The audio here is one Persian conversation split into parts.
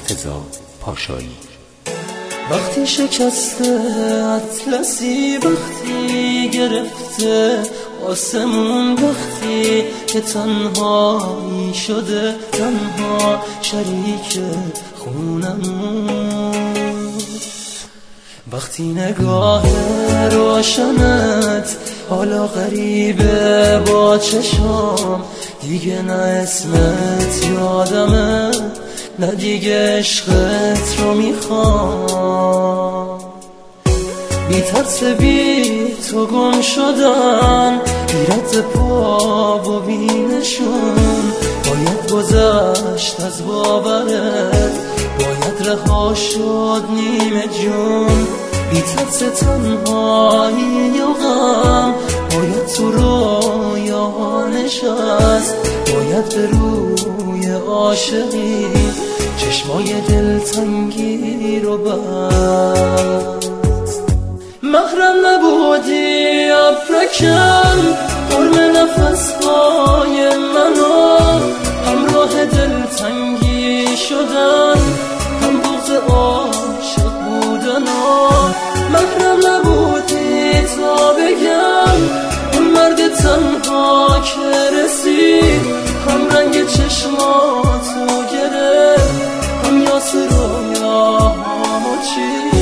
مرتضی پاشایی. وقتی شکسته اطلسی، وقتی گرفته آسمون، وقتی که تنهایی شده، تنها شریک خونمون، وقتی نگاه روشنت حالا غریبه با چشام، دیگه نه اسمت یادمه، نه دیگه عشقت رو میخوام. بی ترس بی تو گم شدن، بی رد پا و بی نشون، باید گذشت از باورت، باید رها شد نیمه جون. بی ترس تنهایی و غم، باید تو رویا نشست، باید به روی عاشقی چشمای دلتنگی رو بست. محرم نبودی ابرکم، قرم نفسهای منو، همراه دلتنگی شدن، هم بغض عاشق بودن. محرم نبودی تا بگم اون مرد تنها که رسید، هم رنگ چشماتو گرفت، هم یاس رویاهامو چید.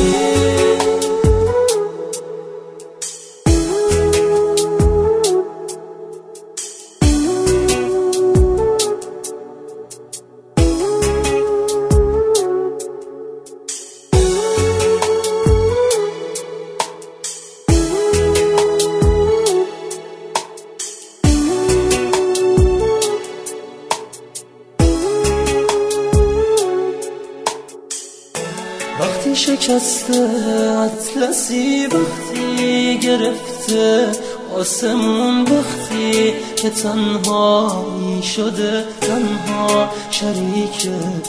وقتی شکسته اطلسی، وقتی گرفته آسمون، وقتی که تنهایی شده، تنها شریک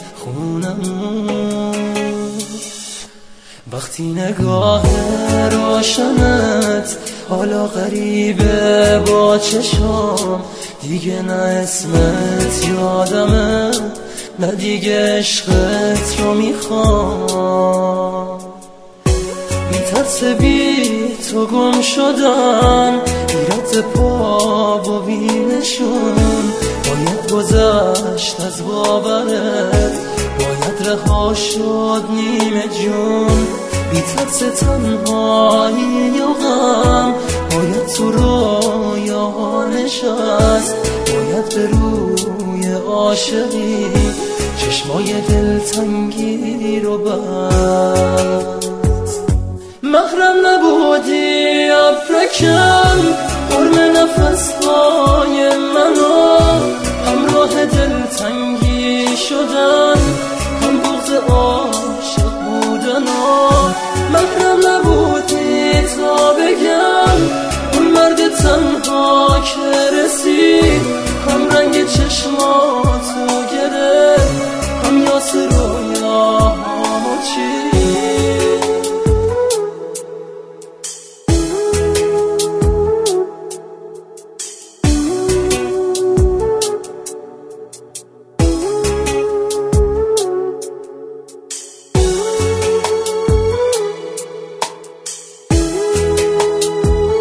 خونمون، وقتی نگاه روشنت حالا غریبه با چشام، دیگه نه اسمت یادمه، نه دیگه عشقت رو میخوام. بی ترس بی تو گم شدن، بی رد پا و بی نشون، باید گذشت از باورت، باید رها شد نیمه جون. بی ترس تنهایی و غم، باید تو رویا نشست، باید به روی عاشقی چشمای دلتنگی رو بست. محرم نبودی ابرکم، قرم نفسهای منو، همراه دلتنگی شدن، هم بغض عاشق بودن. محرم نبودی تا بگم اون مرد تنها که رسید، هم رنگ چشماتو گرفت، هم یاس رویاهامو چید.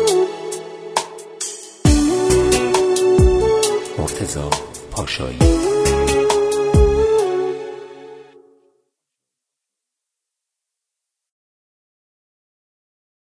مرتضی پاشایی.